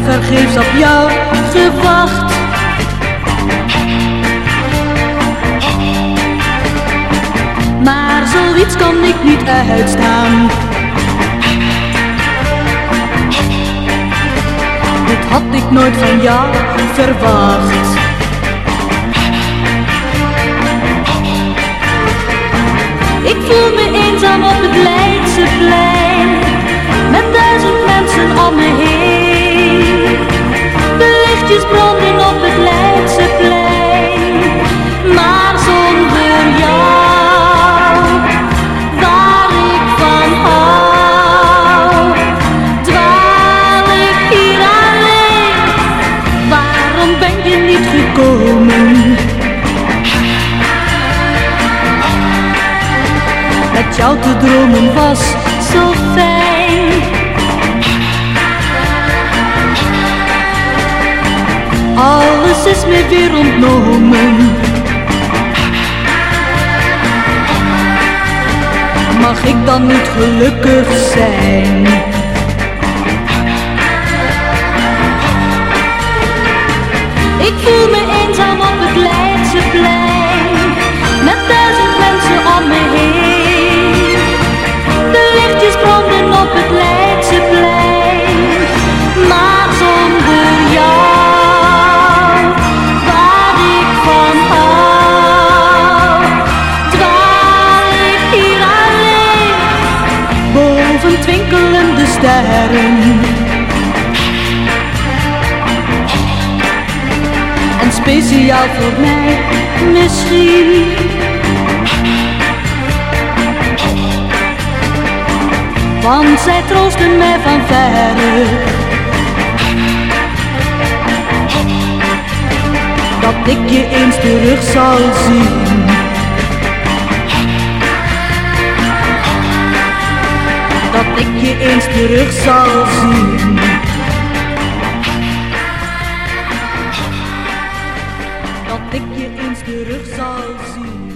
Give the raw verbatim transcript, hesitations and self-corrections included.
vergeefs op jou gewacht. Maar zoiets kan ik niet uitstaan. Dit had ik nooit van jou verwacht. Ik voel me eenzaam op het Leidseplein, met duizend mensen om me heen. De lichtjes branden op het Leidseplein, maar zonder jou, waar ik van hou, dwaal ik hier alleen. Waarom ben je niet gekomen? Met jou te dromen was zo fijn. Alles is me weer ontnomen. Mag ik dan niet gelukkig zijn? Ik voel me eenzaam op het Leidseplein, met duizend mensen om me heen. De lichtjes branden op het Leidseplein, maar zonder jou, waar ik van hou, dwaal ik hier alleen, boven twinkelende sterren. En speciaal voor mij misschien. Want zij troosten mij van verre, dat ik je eens terug zal zien. Dat ik je eens terug zal zien. Dat ik je eens terug zal zien.